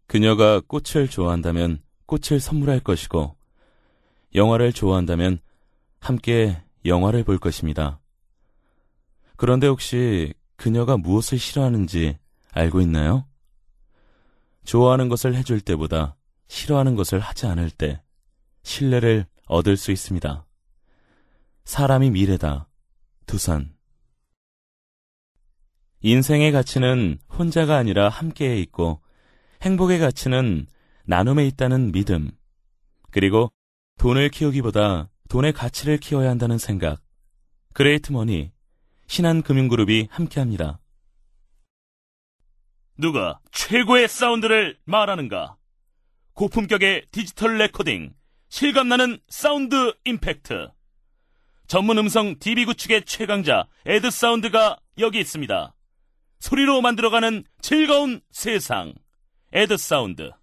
그녀가 꽃을 좋아한다면 꽃을 선물할 것이고, 영화를 좋아한다면 함께 영화를 볼 것입니다. 그런데 혹시 그녀가 무엇을 싫어하는지 알고 있나요? 좋아하는 것을 해줄 때보다 싫어하는 것을 하지 않을 때 신뢰를 얻을 수 있습니다. 사람이 미래다. 두산. 인생의 가치는 혼자가 아니라 함께에 있고, 행복의 가치는 나눔에 있다는 믿음, 그리고 돈을 키우기보다 돈의 가치를 키워야 한다는 생각. 그레이트머니, 신한금융그룹이 함께합니다. 누가 최고의 사운드를 말하는가? 고품격의 디지털 레코딩, 실감나는 사운드 임팩트. 전문 음성 DB 구축의 최강자 에드사운드가 여기 있습니다. 소리로 만들어가는 즐거운 세상, 에드사운드.